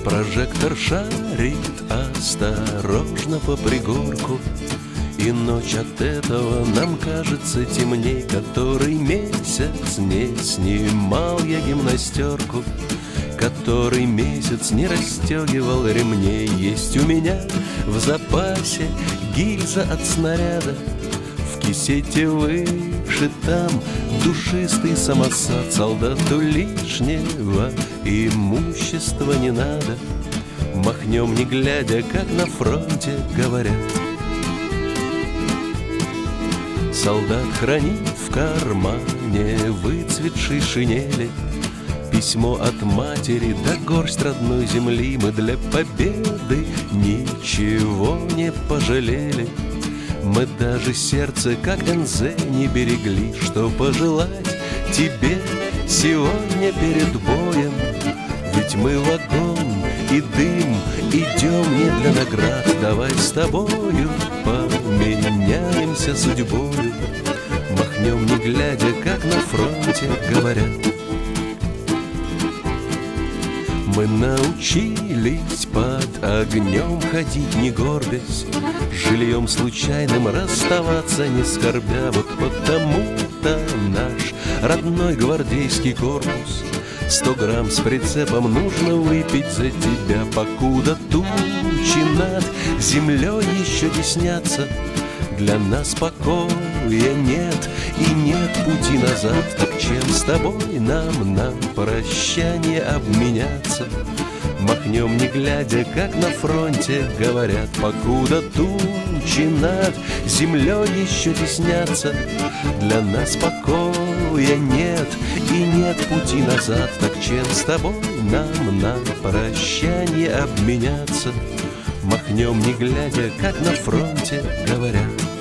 Прожектор шарит осторожно по пригорку, и ночь от этого нам кажется темней. Который месяц не снимал я гимнастерку, который месяц не расстегивал ремней. Есть у меня в запасе гильза от снаряда, в кисете выше там душистый самосад. Солдату лишнего имущества не надо, махнем не глядя, как на фронте говорят. Солдат хранит в кармане выцветшей шинели письмо от матери да горсть родной земли. Мы для победы ничего не пожалели, мы даже сердце, как НЗ, не берегли. Что пожелать тебе сегодня перед боем? Ведь мы в огонь и дым идем не для наград. Давай с тобою поменяемся судьбою, махнем не глядя, как на фронте говорят. Мы научились под огнем ходить не горбясь, с жильем случайным расставаться не скорбя. Вот потому-то наш родной гвардейский корпус 100 грамм с прицепом нужно выпить за тебя. Покуда тучи над землей еще теснятся, для нас покоя нет и нет пути назад. Так чем с тобой нам на прощание обменяться? Махнем не глядя, как на фронте говорят. Покуда тучи над землей еще теснятся, для нас покоя нет и нет пути назад. Так чем с тобой нам на прощание обменяться? Махнем не глядя, как на фронте говорят.